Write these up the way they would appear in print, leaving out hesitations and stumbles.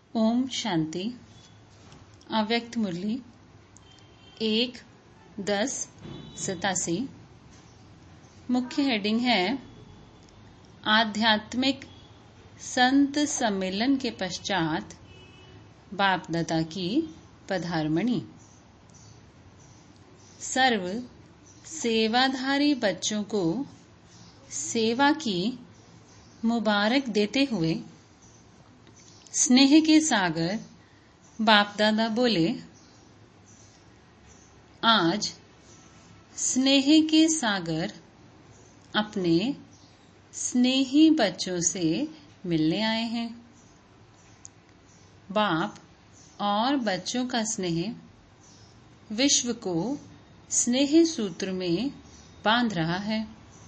ओम शांति। अव्यक्त मुरली 1-10-87। मुख्य हेडिंग है आध्यात्मिक संत सम्मेलन के पश्चात बाप दादा की पधारमणि। सर्व सेवाधारी बच्चों को सेवा की मुबारक देते हुए स्नेह के सागर बाप दादा बोले, आज स्नेह के सागर अपने स्नेही बच्चों से मिलने आए हैं। बाप और बच्चों का स्नेह विश्व को स्नेह सूत्र में बांध रहा है।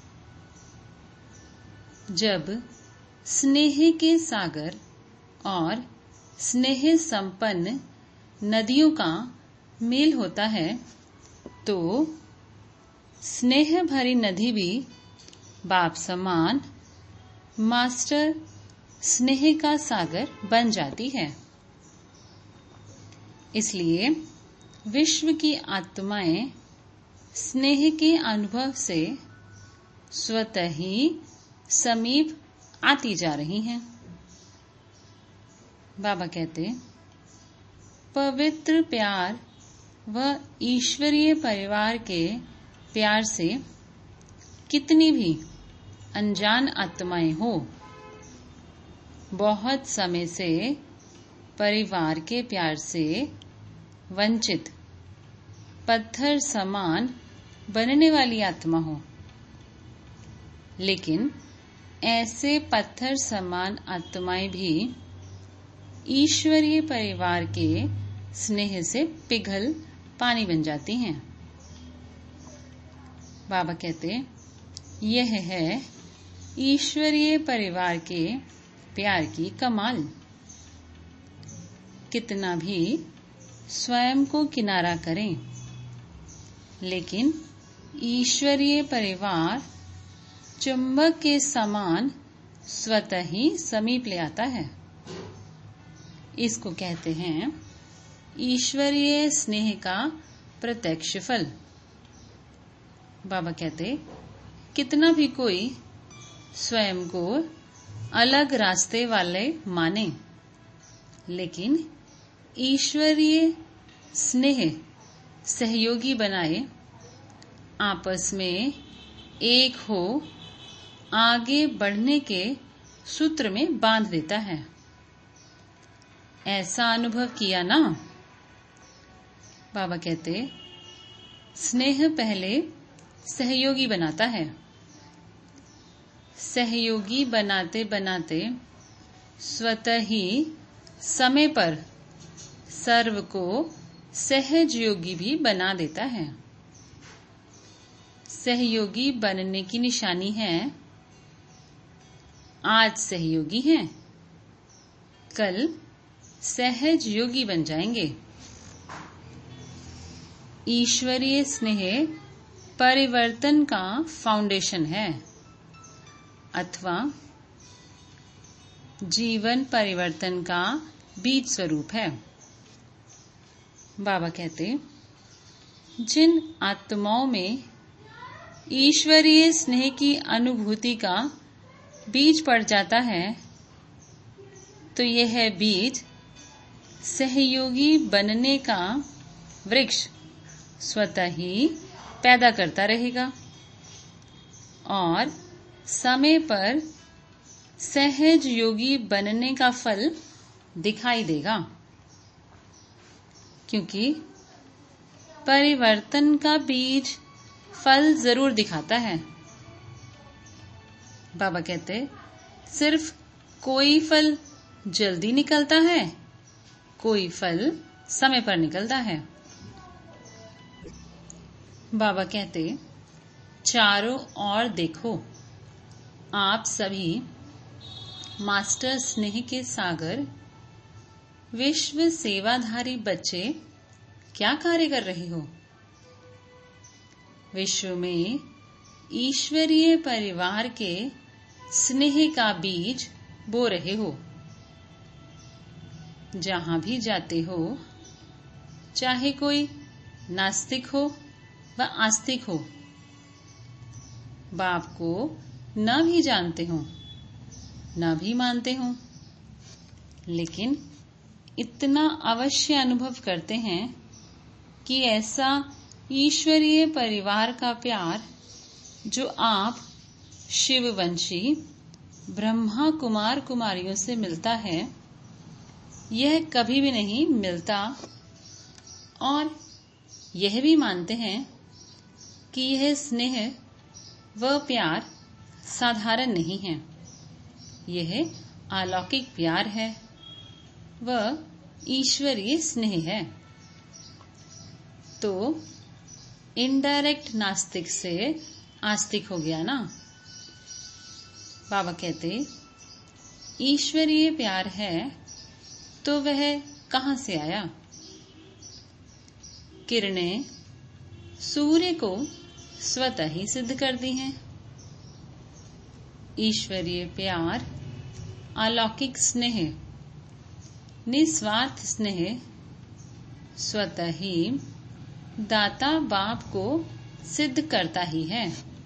जब स्नेह के सागर और स्नेह संपन्न नदियों का मेल होता है तो स्नेह भरी नदी भी बाप समान मास्टर स्नेह का सागर बन जाती है। इसलिए विश्व की आत्माएं स्नेह के अनुभव से स्वतः ही समीप आती जा रही हैं। बाबा कहते, पवित्र प्यार व ईश्वरीय परिवार के प्यार से कितनी भी अनजान आत्माएं हो, बहुत समय से परिवार के प्यार से वंचित पत्थर समान बनने वाली आत्मा हो, लेकिन ऐसे पत्थर समान आत्माएं भी ईश्वरीय परिवार के स्नेह से पिघल पानी बन जाती हैं। बाबा कहते, यह है ईश्वरीय परिवार के प्यार की कमाल। कितना भी स्वयं को किनारा करें, लेकिन ईश्वरीय परिवार चुंबक के समान स्वतः ही समीप ले आता है। इसको कहते हैं ईश्वरीय स्नेह का प्रत्यक्ष फल। बाबा कहते, कितना भी कोई स्वयं को अलग रास्ते वाले माने, लेकिन ईश्वरीय स्नेह सहयोगी बनाए, आपस में एक हो आगे बढ़ने के सूत्र में बांध देता है। ऐसा अनुभव किया ना? बाबा कहते, स्नेह पहले सहयोगी बनाता है। सहयोगी बनाते बनाते स्वतः ही समय पर सर्व को सहज योगी भी बना देता है। सहयोगी बनने की निशानी है, आज सहयोगी हैं, कल सहज योगी बन जाएंगे। ईश्वरीय स्नेह परिवर्तन का फाउंडेशन है अथवा जीवन परिवर्तन का बीज स्वरूप है। बाबा कहते, जिन आत्माओं में ईश्वरीय स्नेह की अनुभूति का बीज पड़ जाता है, तो यह बीज सहयोगी बनने का वृक्ष स्वतः ही पैदा करता रहेगा और समय पर सहज योगी बनने का फल दिखाई देगा, क्योंकि परिवर्तन का बीज फल जरूर दिखाता है। बाबा कहते, सिर्फ कोई फल जल्दी निकलता है, कोई फल समय पर निकलता है। बाबा कहते, चारों ओर देखो, आप सभी मास्टर स्नेह के सागर विश्व सेवाधारी बच्चे क्या कार्य कर रहे हो? विश्व में ईश्वरीय परिवार के स्नेह का बीज बो रहे हो। जहां भी जाते हो, चाहे कोई नास्तिक हो व आस्तिक हो, बाप को न भी जानते हो न भी मानते हो, लेकिन इतना अवश्य अनुभव करते हैं कि ऐसा ईश्वरीय परिवार का प्यार जो आप शिववंशी ब्रह्मा कुमार कुमारियों से मिलता है, यह कभी भी नहीं मिलता। और यह भी मानते हैं कि यह स्नेह व प्यार साधारण नहीं है, यह अलौकिक प्यार है व ईश्वरीय स्नेह है। तो इनडायरेक्ट नास्तिक से आस्तिक हो गया ना। बाबा कहते ईश्वरीय प्यार है तो वह कहां से आया? किरणें सूर्य को स्वतः ही सिद्ध कर दी हैं। ईश्वरीय प्यार, अलौकिक स्नेह, निस्वार्थ स्नेह स्वतः ही दाता बाप को सिद्ध करता ही है।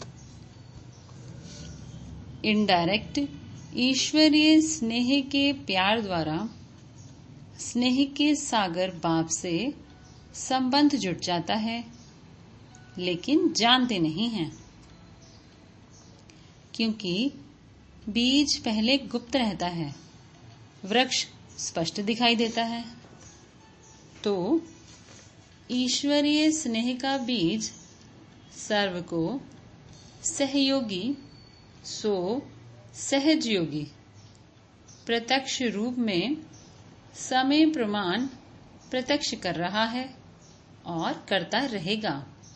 इनडायरेक्ट ईश्वरीय स्नेह के प्यार द्वारा स्नेह के सागर बाप से संबंध जुट जाता है, लेकिन जानते नहीं हैं, क्योंकि बीज पहले गुप्त रहता है, वृक्ष स्पष्ट दिखाई देता है। तो ईश्वरीय स्नेह का बीज सर्व को सहयोगी सो सहज योगी प्रत्यक्ष रूप में समय प्रमाण प्रत्यक्ष कर रहा है और करता रहेगा।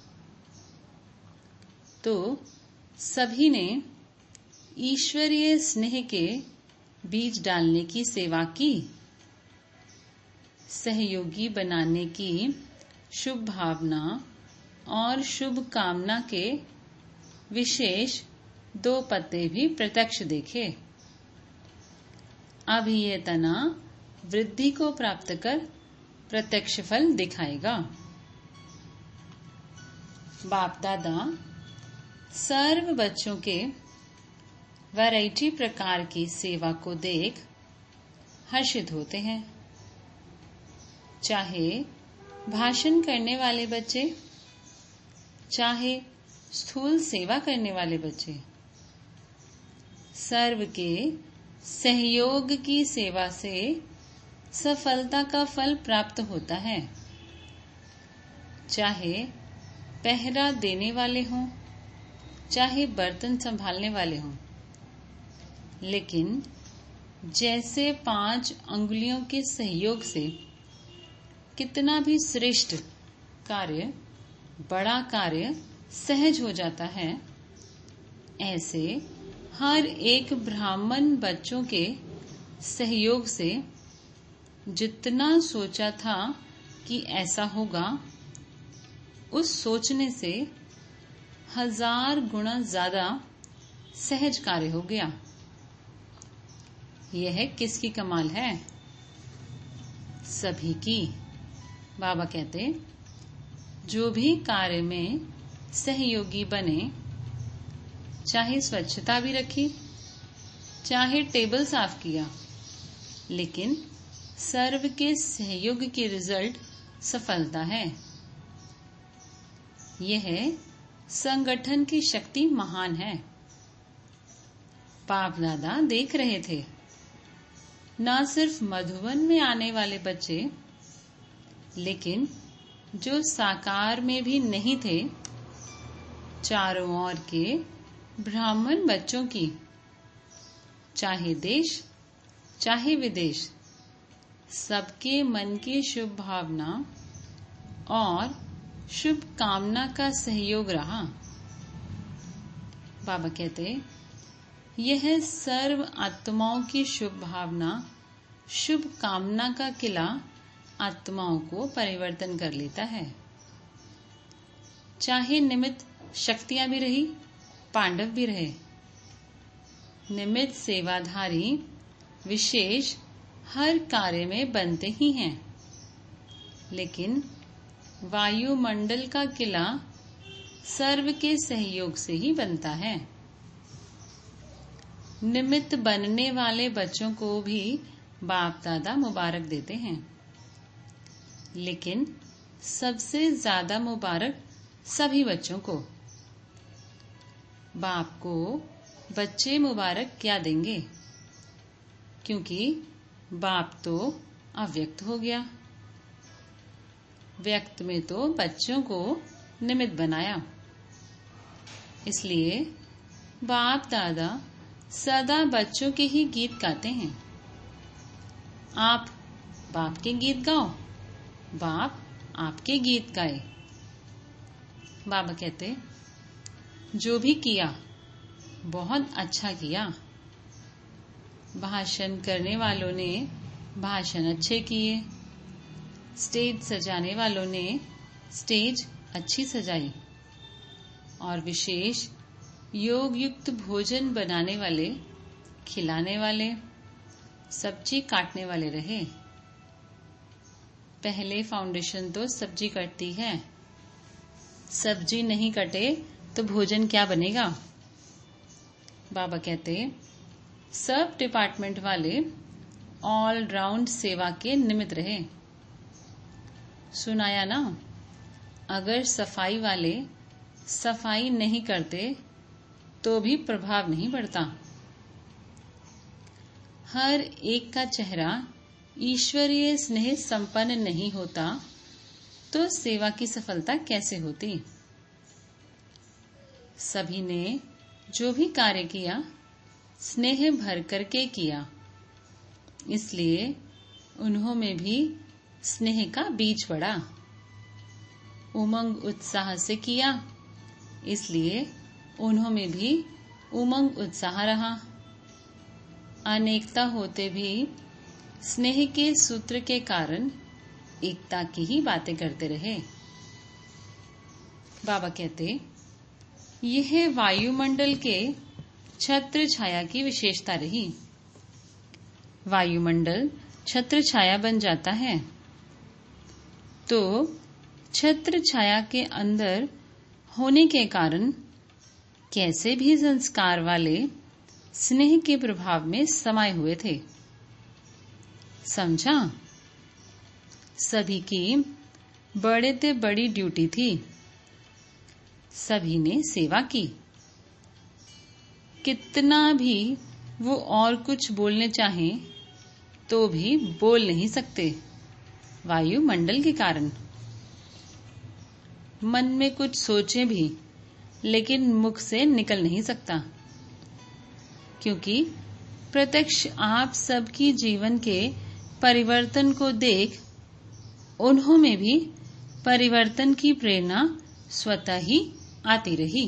तो सभी ने ईश्वरीय स्नेह के बीज डालने की सेवा की, सहयोगी बनाने की शुभ भावना और शुभ कामना के विशेष 2 पत्ते भी प्रत्यक्ष देखे। अब ये तना वृद्धि को प्राप्त कर प्रत्यक्ष फल दिखाएगा। बाप दादा सर्व बच्चों के वैरायटी प्रकार की सेवा को देख हर्षित होते हैं। चाहे भाषण करने वाले बच्चे, चाहे स्थूल सेवा करने वाले बच्चे, सर्व के सहयोग की सेवा से सफलता का फल प्राप्त होता है। चाहे पहरा देने वाले हों, चाहे बर्तन संभालने वाले हों, लेकिन जैसे 5 अंगुलियों के सहयोग से कितना भी श्रेष्ठ कार्य, बड़ा कार्य सहज हो जाता है, ऐसे हर एक ब्राह्मण बच्चों के सहयोग से जितना सोचा था कि ऐसा होगा, उस सोचने से 1000 गुना ज्यादा सहज कार्य हो गया। यह किसकी कमाल है? सभी की। बाबा कहते जो भी कार्य में सहयोगी बने, चाहे स्वच्छता भी रखी, चाहे टेबल साफ किया, लेकिन सर्व के सहयोग के रिजल्ट सफलता है। यह संगठन की शक्ति महान है। बाप दादा देख रहे थे, न सिर्फ मधुबन में आने वाले बच्चे, लेकिन जो साकार में भी नहीं थे, चारों ओर के ब्राह्मण बच्चों की, चाहे देश चाहे विदेश, सबके मन की शुभ भावना और शुभ कामना का सहयोग रहा। बाबा कहते यह सर्व आत्माओं की शुभ भावना, शुभ कामना का किला आत्माओं को परिवर्तन कर लेता है। चाहे निमित्त शक्तियां भी रही, पांडव भी रहे, निमित्त सेवाधारी विशेष हर कार्य में बनते ही हैं, लेकिन वायुमंडल का किला सर्व के सहयोग से ही बनता है। निमित्त बनने वाले बच्चों को भी बाप दादा मुबारक देते हैं, लेकिन सबसे ज्यादा मुबारक सभी बच्चों को। बाप को बच्चे मुबारक क्या देंगे, क्योंकि बाप तो अव्यक्त हो गया। व्यक्त में तो बच्चों को निमित्त बनाया, इसलिए बाप दादा सदा बच्चों के ही गीत गाते हैं। आप बाप के गीत गाओ, बाप आपके गीत गाए। बाबा कहते, जो भी किया बहुत अच्छा किया। भाषण करने वालों ने भाषण अच्छे किए, स्टेज सजाने वालों ने स्टेज अच्छी सजाई, और विशेष योग युक्त भोजन बनाने वाले, खिलाने वाले, सब्जी काटने वाले रहे। पहले फाउंडेशन तो सब्जी कटती है, सब्जी नहीं कटे तो भोजन क्या बनेगा। बाबा कहते, सब डिपार्टमेंट वाले ऑल राउंड सेवा के निमित्त रहे। सुनाया ना, अगर सफाई वाले सफाई नहीं करते तो भी प्रभाव नहीं पड़ता। हर एक का चेहरा ईश्वरीय स्नेह संपन्न नहीं होता तो सेवा की सफलता कैसे होती। सभी ने जो भी कार्य किया स्नेह भर करके किया, इसलिए उन्हों में भी स्नेह का बीज पड़ा। उमंग उत्साह से किया, इसलिए उन्हों में भी उमंग उत्साह रहा। अनेकता होते भी स्नेह के सूत्र के कारण एकता की ही बातें करते रहे। बाबा कहते, यह वायुमंडल के छत्र छाया की विशेषता रही। वायुमंडल छत्र छाया बन जाता है तो छत्र छाया के अंदर होने के कारण कैसे भी संस्कार वाले स्नेह के प्रभाव में समाये हुए थे। समझा? सभी की बड़े ते बड़ी ड्यूटी थी, सभी ने सेवा की। कितना भी वो और कुछ बोलने चाहें तो भी बोल नहीं सकते, वायुमंडल के कारण। मन में कुछ सोचे भी लेकिन मुख से निकल नहीं सकता, क्योंकि प्रत्यक्ष आप सबकी जीवन के परिवर्तन को देख उन्हों में भी परिवर्तन की प्रेरणा स्वतः ही आती रही।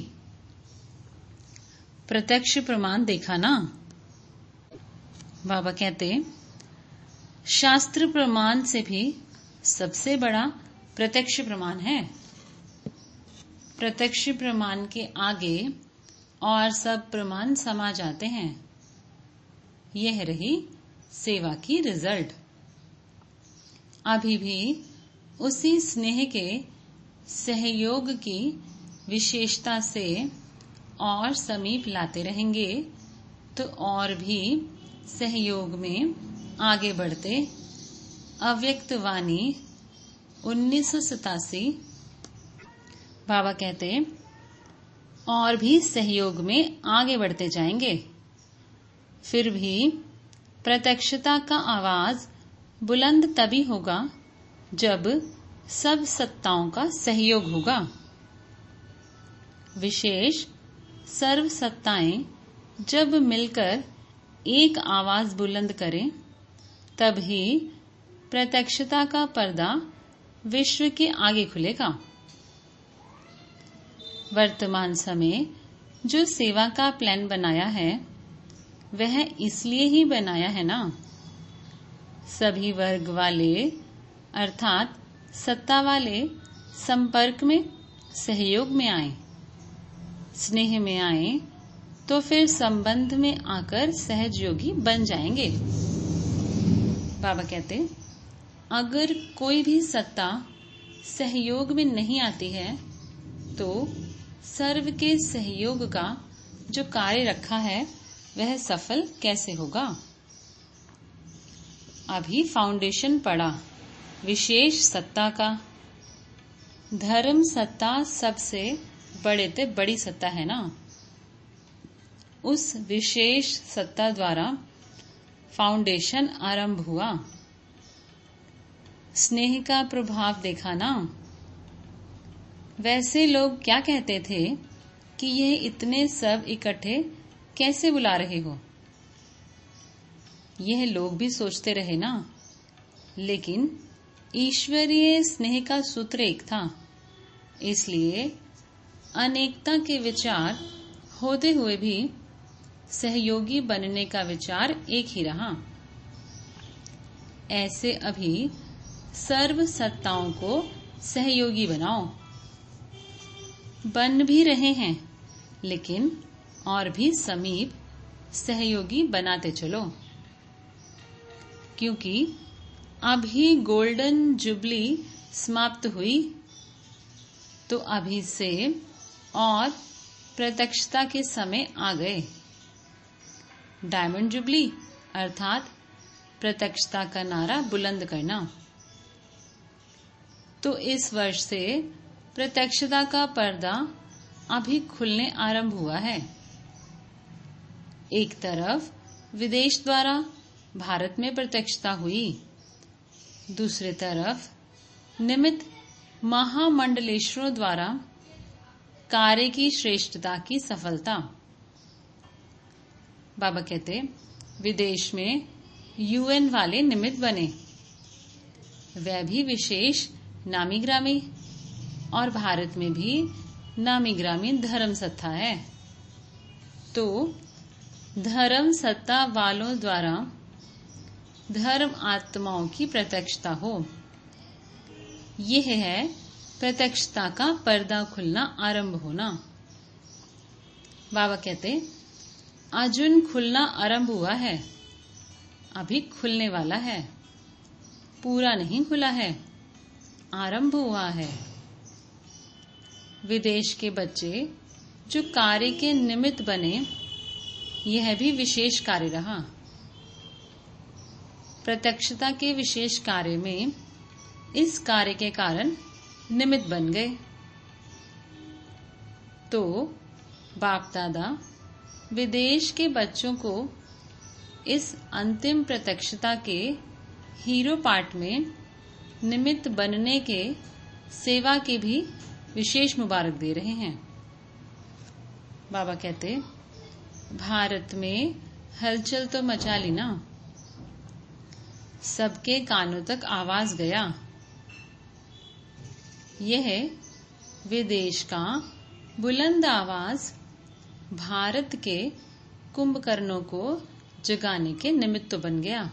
प्रत्यक्ष प्रमाण देखा ना। बाबा कहते, शास्त्र प्रमाण से भी सबसे बड़ा प्रत्यक्ष प्रमाण है। प्रत्यक्ष प्रमाण के आगे और सब प्रमाण समा जाते हैं। यह रही सेवा की रिजल्ट। अभी भी उसी स्नेह के सहयोग की विशेषता से और समीप लाते रहेंगे तो और भी सहयोग में आगे बढ़ते अव्यक्त वाणी 1987। बाबा कहते, और भी सहयोग में आगे बढ़ते जाएंगे। फिर भी प्रत्यक्षता का आवाज बुलंद तभी होगा जब सब सत्ताओं का सहयोग होगा। विशेष सर्व सत्ताएं जब मिलकर एक आवाज बुलंद करें, तभी प्रत्यक्षता का पर्दा विश्व के आगे खुलेगा। वर्तमान समय जो सेवा का प्लान बनाया है वह इसलिए ही बनाया है ना, सभी वर्ग वाले अर्थात सत्ता वाले संपर्क में सहयोग में आए, स्नेह में आए तो फिर संबंध में आकर सहयोगी बन जाएंगे। बाबा कहते, अगर कोई भी सत्ता सहयोग में नहीं आती है तो सर्व के सहयोग का जो कार्य रखा है वह सफल कैसे होगा। अभी फाउंडेशन पड़ा विशेष सत्ता का। धर्म सत्ता सबसे बड़ी सत्ता है ना। उस विशेष सत्ता द्वारा फाउंडेशन आरंभ हुआ। स्नेह का प्रभाव देखा ना। वैसे लोग क्या कहते थे कि यह इतने सब इकट्ठे कैसे बुला रहे हो। यह लोग भी सोचते रहे ना। लेकिन ईश्वरीय स्नेह का सूत्र एक था, इसलिए अनेकता के विचार होते हुए भी सहयोगी बनने का विचार एक ही रहा। ऐसे अभी सर्व सत्ताओं को सहयोगी बनाओ। बन भी रहे हैं, लेकिन और भी समीप सहयोगी बनाते चलो, क्योंकि अभी गोल्डन जुबली समाप्त हुई तो अभी से और प्रत्यक्षता के समय आ गए। डायमंड जुबली अर्थात प्रत्यक्षता का नारा बुलंद करना। तो इस वर्ष से प्रत्यक्षता का पर्दा अभी खुलने आरंभ हुआ है। एक तरफ विदेश द्वारा भारत में प्रत्यक्षता हुई, दूसरी तरफ निमित्त महामंडलेश्वरों द्वारा कार्य की श्रेष्ठता की सफलता। बाबा कहते, विदेश में यूएन वाले निमित्त बने, वह भी विशेष नामी ग्रामी, और भारत में भी नामी ग्रामी धर्म सत्ता है। तो धर्म सत्ता वालों द्वारा धर्म आत्माओं की प्रत्यक्षता हो, यह है प्रत्यक्षता का पर्दा खुलना आरंभ होना। बाबा कहते, अर्जुन खुलना आरंभ हुआ है, अभी खुलने वाला है, पूरा नहीं खुला है, आरंभ हुआ है। विदेश के बच्चे जो कार्य के निमित्त बने, यह भी विशेष कार्य रहा। प्रत्यक्षता के विशेष कार्य में इस कार्य के कारण निमित्त बन गए। तो बाप दादा विदेश के बच्चों को इस अंतिम प्रत्यक्षता के हीरो पार्ट में निमित्त बनने के सेवा की भी विशेष मुबारक दे रहे हैं। बाबा कहते, भारत में हलचल तो मचा ली ना। सबके कानों तक आवाज गया। यह विदेश का बुलंद आवाज भारत के कुंभकर्णों को जगाने के निमित्त बन गया।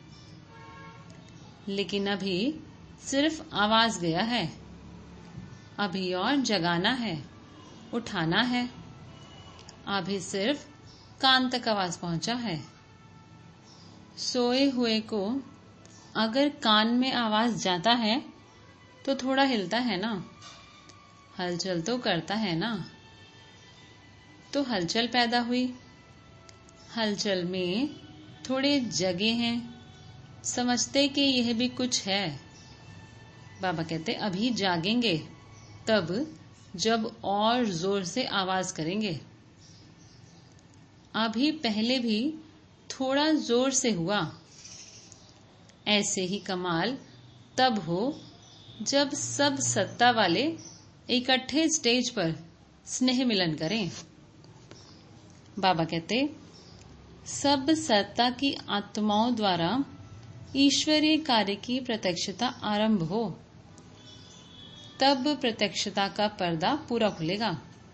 लेकिन अभी सिर्फ आवाज गया है, अभी और जगाना है, उठाना है। अभी सिर्फ कान तक आवाज पहुंचा है। सोए हुए को अगर कान में आवाज जाता है तो थोड़ा हिलता है ना, हलचल तो करता है ना। तो हलचल पैदा हुई। हलचल में थोड़े जगे हैं, समझते कि यह भी कुछ है। बाबा कहते, अभी जागेंगे तब जब और जोर से आवाज करेंगे। अभी पहले भी थोड़ा जोर से हुआ। ऐसे ही कमाल तब हो जब सब सत्ता वाले इकट्ठे स्टेज पर स्नेह मिलन करें। बाबा कहते, सब सत्ता की आत्माओं द्वारा ईश्वरीय कार्य की प्रत्यक्षता आरंभ हो, तब प्रत्यक्षता का पर्दा पूरा खुलेगा।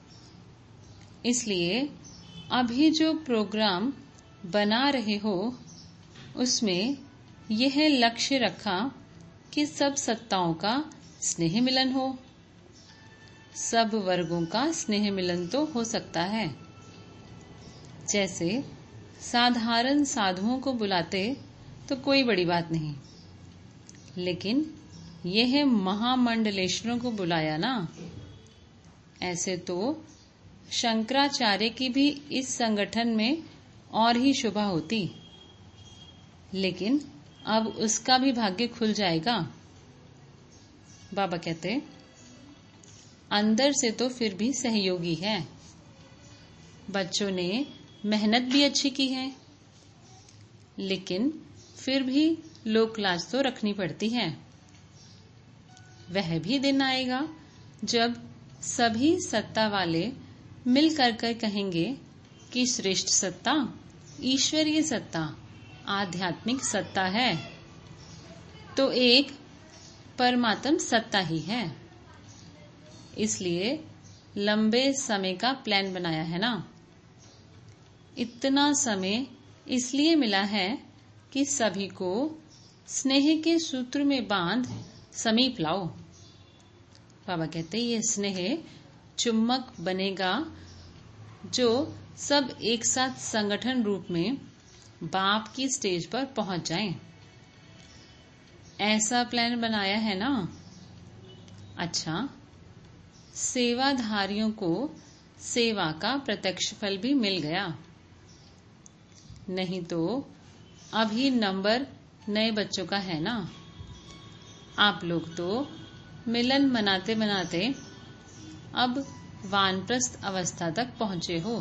इसलिए अभी जो प्रोग्राम बना रहे हो उसमें यह लक्ष्य रखा कि सब सत्ताओं का स्नेह मिलन हो। सब वर्गों का स्नेह मिलन तो हो सकता है। जैसे साधारण साधुओं को बुलाते तो कोई बड़ी बात नहीं, लेकिन यह महामंडलेश्वरों को बुलाया ना। ऐसे तो शंकराचार्य की भी इस संगठन में और ही शोभा होती, लेकिन अब उसका भी भाग्य खुल जाएगा। बाबा कहते, अंदर से तो फिर भी सहयोगी है। बच्चों ने मेहनत भी अच्छी की है, लेकिन फिर भी लोक लाज तो रखनी पड़ती है। वह भी दिन आएगा जब सभी सत्ता वाले मिल कर कहेंगे कि श्रेष्ठ सत्ता ईश्वरीय सत्ता, आध्यात्मिक सत्ता है, तो एक परमात्म सत्ता ही है। इसलिए लंबे समय का प्लान बनाया है ना। इतना समय इसलिए मिला है कि सभी को स्नेह के सूत्र में बांध समीप लाओ। बाबा कहते ये स्नेह चुम्बक बनेगा जो सब एक साथ संगठन रूप में बाप की स्टेज पर पहुंच जाएं। ऐसा प्लान बनाया है ना। अच्छा, सेवाधारियों को सेवा का प्रत्यक्ष फल भी मिल गया, नहीं तो अभी नंबर नए बच्चों का है ना। आप लोग तो मिलन मनाते मनाते अब वानप्रस्थ अवस्था तक पहुंचे हो।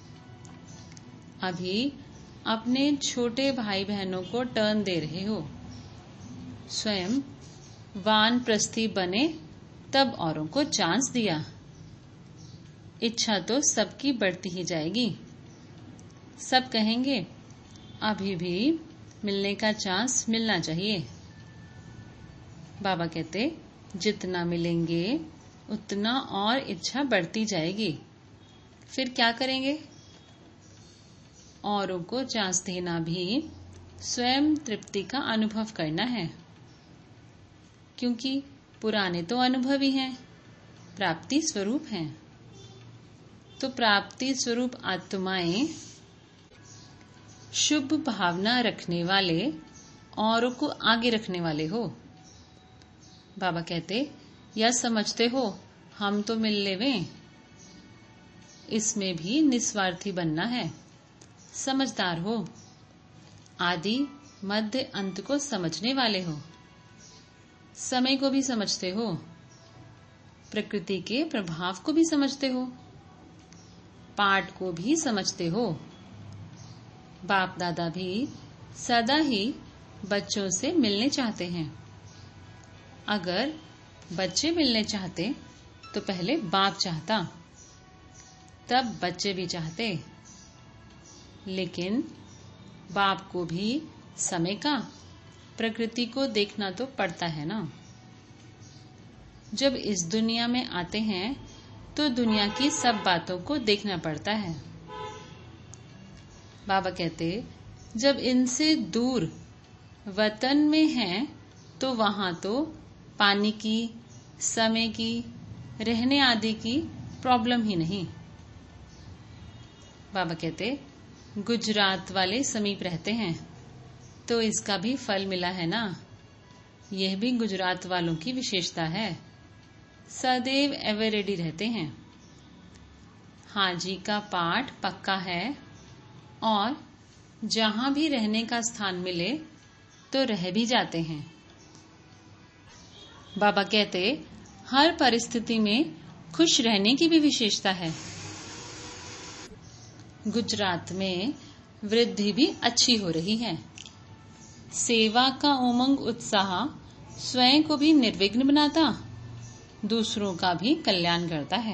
अभी अपने छोटे भाई बहनों को टर्न दे रहे हो। स्वयं वानप्रस्थी बने तब औरों को चांस दिया। इच्छा तो सबकी बढ़ती ही जाएगी। सब कहेंगे अभी भी मिलने का चांस मिलना चाहिए। बाबा कहते जितना मिलेंगे उतना और इच्छा बढ़ती जाएगी। फिर क्या करेंगे? औरों को चांस देना भी स्वयं तृप्ति का अनुभव करना है, क्योंकि पुराने तो अनुभव ही हैं, प्राप्ति स्वरूप हैं। तो प्राप्ति स्वरूप आत्माएं शुभ भावना रखने वाले, औरों को आगे रखने वाले हो। बाबा कहते या समझते हो हम तो मिल लेवें। इसमें भी निस्वार्थी बनना है, समझदार हो, आदि मध्य अंत को समझने वाले हो, समय को भी समझते हो, प्रकृति के प्रभाव को भी समझते हो, पाठ को भी समझते हो। बाप दादा भी सदा ही बच्चों से मिलने चाहते हैं। अगर बच्चे मिलने चाहते तो पहले बाप चाहता, तब बच्चे भी चाहते। लेकिन बाप को भी समय का, प्रकृति को देखना तो पड़ता है ना। जब इस दुनिया में आते हैं तो दुनिया की सब बातों को देखना पड़ता है। बाबा कहते जब इनसे दूर वतन में हैं तो वहां तो पानी की, समय की, रहने आदि की प्रॉब्लम ही नहीं। बाबा कहते गुजरात वाले समीप रहते हैं तो इसका भी फल मिला है ना। यह भी गुजरात वालों की विशेषता है, सदैव एवर रेडी रहते हैं। हाजी का पाठ पक्का है और जहां भी रहने का स्थान मिले तो रह भी जाते हैं। बाबा कहते हर परिस्थिति में खुश रहने की भी विशेषता है। गुजरात में वृद्धि भी अच्छी हो रही है। सेवा का उमंग उत्साह स्वयं को भी निर्विघ्न बनाता, दूसरों का भी कल्याण करता है।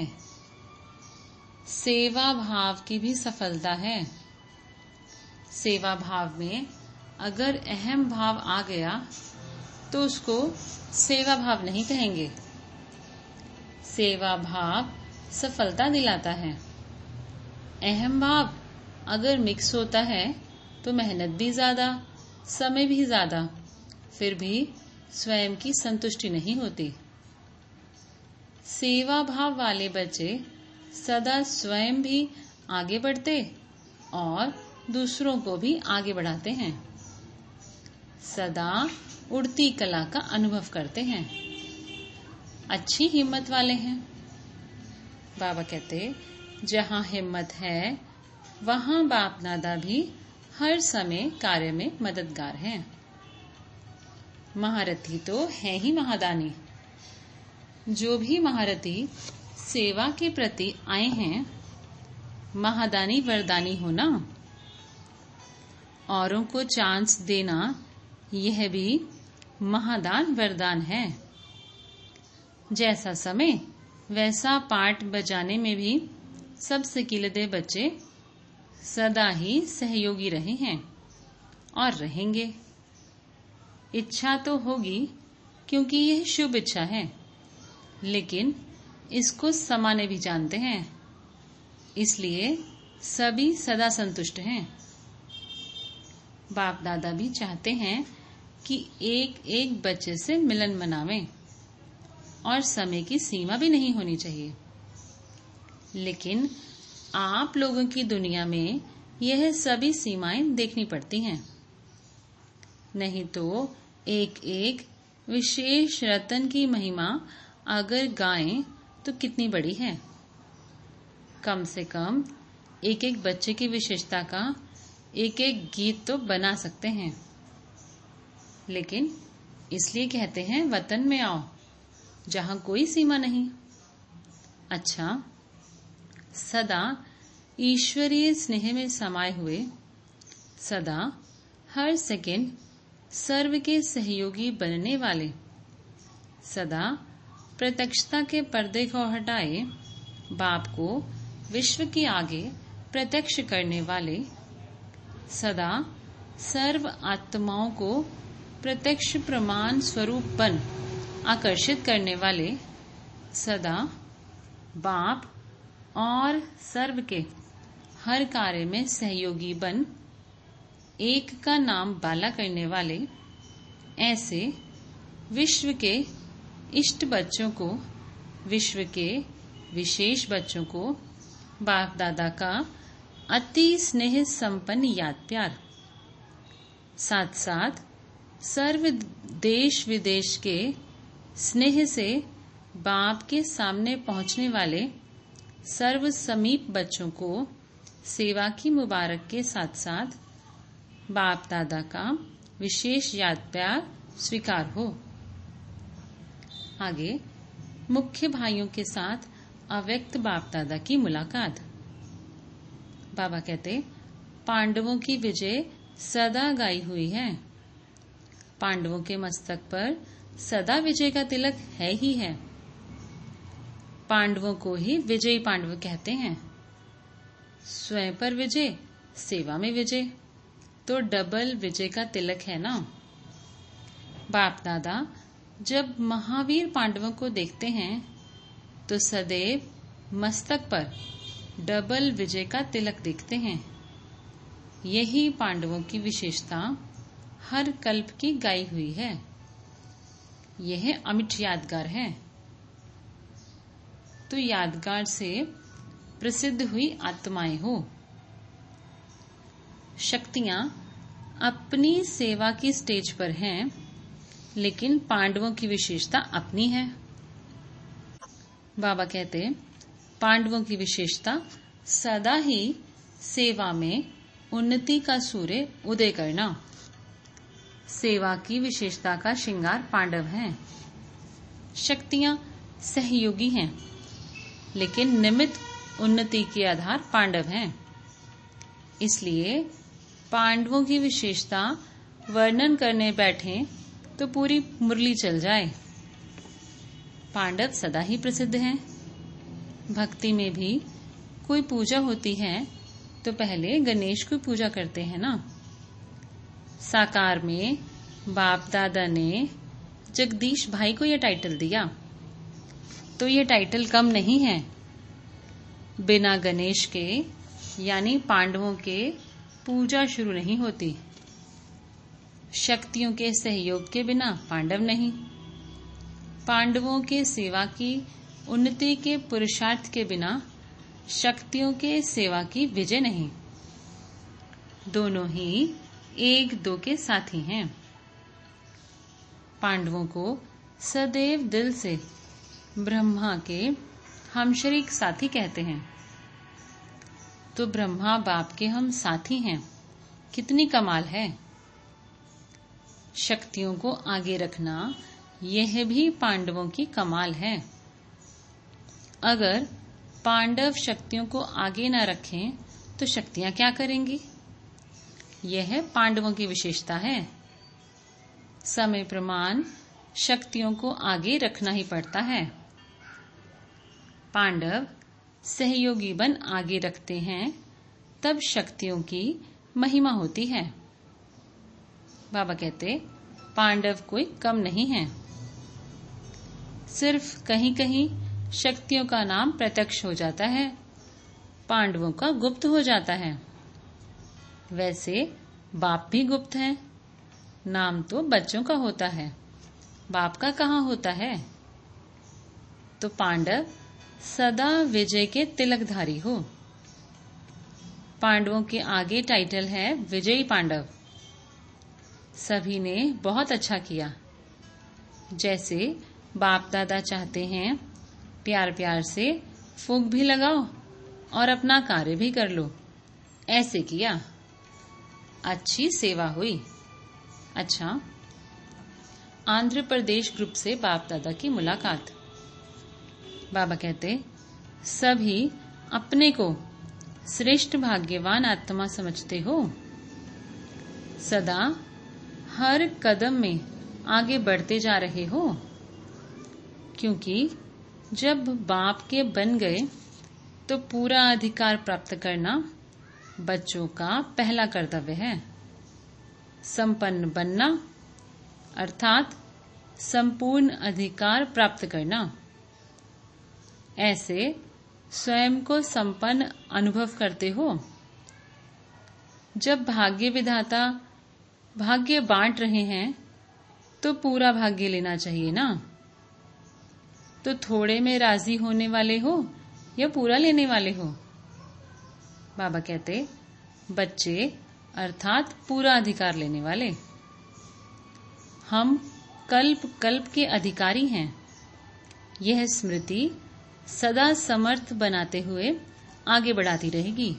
सेवा भाव की भी सफलता है। सेवा भाव में अगर अहम भाव आ गया तो उसको सेवा भाव नहीं कहेंगे। सेवा भाव सफलता दिलाता है। अहम भाव अगर मिक्स होता है तो मेहनत भी ज्यादा, समय भी ज्यादा, फिर भी स्वयं की संतुष्टि नहीं होती। सेवा भाव वाले बच्चे सदा स्वयं भी आगे बढ़ते और दूसरों को भी आगे बढ़ाते हैं। सदा उड़ती कला का अनुभव करते हैं, अच्छी हिम्मत वाले हैं। बाबा कहते, जहाँ हिम्मत है वहाँ बाप दादा भी हर समय कार्य में मददगार हैं। महारथी तो है ही महादानी। जो भी महारथी सेवा के प्रति आए हैं, महादानी वरदानी होना, औरों को चांस देना, यह भी महादान वरदान है। जैसा समय वैसा पाठ बजाने में भी सब सिकिलदे बच्चे सदा ही सहयोगी रहे हैं और रहेंगे। इच्छा तो होगी क्योंकि यह शुभ इच्छा है, लेकिन इसको समाने भी जानते हैं, इसलिए सभी सदा संतुष्ट हैं। बाप दादा भी चाहते हैं कि एक एक बच्चे से मिलन मनावें और समय की सीमा भी नहीं होनी चाहिए। लेकिन आप लोगों की दुनिया में यह सभी सीमाएं देखनी पड़ती हैं, नहीं तो एक एक विशेष रतन की महिमा अगर गाएं तो कितनी बड़ी है। कम से कम एक एक बच्चे की विशेषता का एक एक गीत तो बना सकते हैं। लेकिन इसलिए कहते हैं वतन में आओ जहां कोई सीमा नहीं। अच्छा, सदा ईश्वरीय स्नेह में समाये हुए, सदा हर सेकंड सर्व के सहयोगी बनने वाले, सदा प्रत्यक्षता के पर्दे को हटाए बाप को विश्व के आगे प्रत्यक्ष करने वाले, सदा सर्व आत्माओं को प्रत्यक्ष प्रमाण स्वरूप बन आकर्षित करने वाले, सदा बाप और सर्व के हर कार्य में सहयोगी बन एक का नाम बाला करने वाले, ऐसे विश्व के इष्ट बच्चों को, विश्व के विशेष बच्चों को बाप दादा का अति स्नेह संपन्न याद प्यार, साथ साथ सर्व देश विदेश के स्नेह से बाप के सामने पहुंचने वाले सर्व समीप बच्चों को सेवा की मुबारक के साथ साथ बाप दादा का विशेष याद प्यार स्वीकार हो। आगे मुख्य भाइयों के साथ अव्यक्त बाप दादा की मुलाकात। बाबा कहते, पांडवों की विजय सदा गाई हुई है। पांडवों के मस्तक पर सदा विजय का तिलक है ही है। पांडवों को ही विजयी पांडव कहते हैं। स्वयं पर विजय, सेवा में विजय, तो डबल विजय का तिलक है ना। बाप दादा जब महावीर पांडवों को देखते हैं तो सदैव मस्तक पर डबल विजय का तिलक दिखते हैं। यही पांडवों की विशेषता हर कल्प की गाई हुई है। यह अमिट यादगार है। तो यादगार से प्रसिद्ध हुई आत्माएं हो। शक्तियां अपनी सेवा की स्टेज पर हैं, लेकिन पांडवों की विशेषता अपनी है। बाबा कहते, पांडवों की विशेषता सदा ही सेवा में उन्नति का सूर्य उदय करना। सेवा की विशेषता का श्रृंगार पांडव हैं। शक्तियां सहयोगी हैं, लेकिन निमित्त उन्नति के आधार पांडव हैं। इसलिए पांडवों की विशेषता वर्णन करने बैठे तो पूरी मुरली चल जाए। पांडव सदा ही प्रसिद्ध हैं। भक्ति में भी कोई पूजा होती है तो पहले गणेश की पूजा करते हैं ना। साकार में बाप दादा ने जगदीश भाई को यह टाइटल दिया, तो यह टाइटल कम नहीं है। बिना गणेश के यानी पांडवों के पूजा शुरू नहीं होती। शक्तियों के सहयोग के बिना पांडव नहीं। पांडवों के सेवा की उन्नति के पुरुषार्थ के बिना शक्तियों के सेवा की विजय नहीं। दोनों ही एक दो के साथी हैं। पांडवों को सदैव दिल से ब्रह्मा के हमशरीक साथी कहते हैं। तो ब्रह्मा बाप के हम साथी हैं, कितनी कमाल है। शक्तियों को आगे रखना यह भी पांडवों की कमाल है। अगर पांडव शक्तियों को आगे न रखें तो शक्तियां क्या करेंगी? यह पांडवों की विशेषता है। समय प्रमाण शक्तियों को आगे रखना ही पड़ता है। पांडव सहयोगी बन आगे रखते हैं, तब शक्तियों की महिमा होती है। बाबा कहते पांडव कोई कम नहीं है। सिर्फ कहीं कहीं शक्तियों का नाम प्रत्यक्ष हो जाता है, पांडवों का गुप्त हो जाता है। वैसे बाप भी गुप्त है, नाम तो बच्चों का होता है, बाप का कहाँ होता है। तो पांडव सदा विजय के तिलकधारी हो। पांडवों के आगे टाइटल है विजयी पांडव। सभी ने बहुत अच्छा किया। जैसे बाप दादा चाहते हैं, प्यार प्यार से फूंक भी लगाओ और अपना कार्य भी कर लो, ऐसे किया। अच्छी सेवा हुई। अच्छा, आंध्र प्रदेश ग्रुप से बाप दादा की मुलाकात। बाबा कहते सभी अपने को श्रेष्ठ भाग्यवान आत्मा समझते हो। सदा हर कदम में आगे बढ़ते जा रहे हो, क्योंकि जब बाप के बन गए तो पूरा अधिकार प्राप्त करना बच्चों का पहला कर्तव्य है। संपन्न बनना अर्थात संपूर्ण अधिकार प्राप्त करना। ऐसे स्वयं को संपन्न अनुभव करते हो। जब भाग्य विधाता भाग्य बांट रहे हैं तो पूरा भाग्य लेना चाहिए ना। तो थोड़े में राजी होने वाले हो या पूरा लेने वाले हो? बाबा कहते बच्चे अर्थात पूरा अधिकार लेने वाले। हम कल्प कल्प के अधिकारी हैं। यह स्मृति सदा समर्थ बनाते हुए आगे बढ़ाती रहेगी।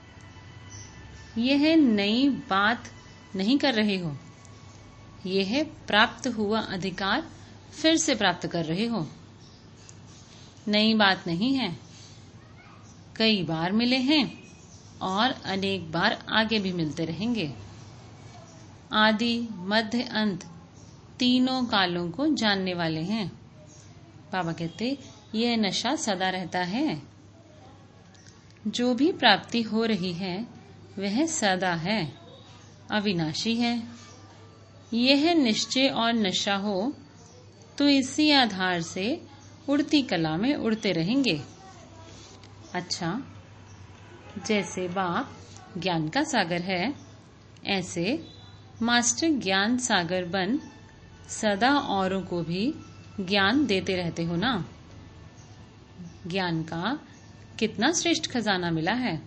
यह नई बात नहीं कर रहे हो, यह प्राप्त हुआ अधिकार फिर से प्राप्त कर रहे हो। नई बात नहीं है, कई बार मिले हैं और अनेक बार आगे भी मिलते रहेंगे। आदि मध्य अंत तीनों कालों को जानने वाले हैं। बाबा कहते यह नशा सदा रहता है। जो भी प्राप्ति हो रही है वह सदा है, अविनाशी है। यह निश्चय और नशा हो तो इसी आधार से उड़ती कला में उड़ते रहेंगे। अच्छा, जैसे बाप ज्ञान का सागर है, ऐसे मास्टर ज्ञान सागर बन सदा औरों को भी ज्ञान देते रहते हो ना। ज्ञान का कितना श्रेष्ठ खजाना मिला है।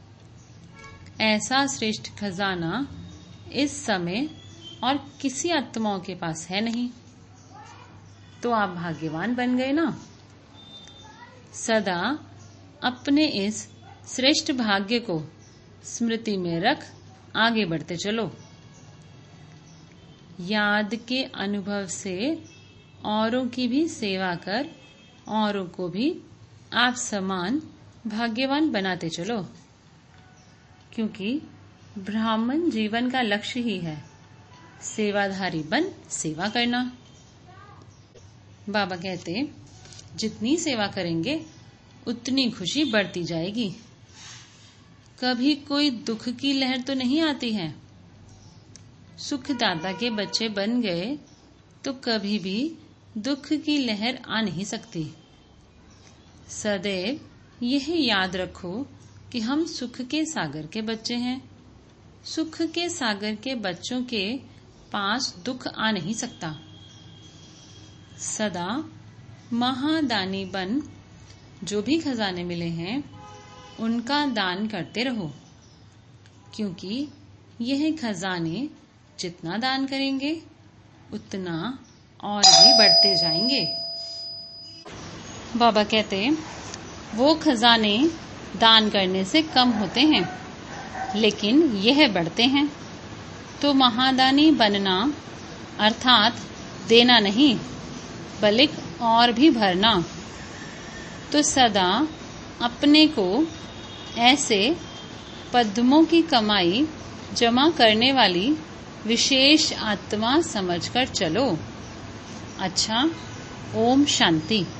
ऐसा श्रेष्ठ खजाना इस समय और किसी आत्माओं के पास है नहीं। तो आप भाग्यवान बन गए ना। सदा अपने इस श्रेष्ठ भाग्य को स्मृति में रख आगे बढ़ते चलो। याद के अनुभव से औरों की भी सेवा कर औरों को भी आप समान भाग्यवान बनाते चलो, क्योंकि ब्राह्मण जीवन का लक्ष्य ही है सेवाधारी बन सेवा करना। बाबा कहते जितनी सेवा करेंगे उतनी खुशी बढ़ती जाएगी। कभी कोई दुख की लहर तो नहीं आती है। सुखदाता के बच्चे बन गए तो कभी भी दुख की लहर आ नहीं सकती। सदैव यह याद रखो कि हम सुख के सागर के बच्चे हैं। सुख के सागर के बच्चों के पास दुख आ नहीं सकता। सदा महादानी बन जो भी खजाने मिले हैं उनका दान करते रहो, क्योंकि यह खजाने जितना दान करेंगे उतना और भी बढ़ते जाएंगे। बाबा कहते, वो खजाने दान करने से कम होते हैं, लेकिन यह बढ़ते हैं। तो महादानी बनना अर्थात देना नहीं, बल्कि और भी भरना। तो सदा अपने को ऐसे पद्मों की कमाई जमा करने वाली विशेष आत्मा समझकर चलो। अच्छा, ओम शांति।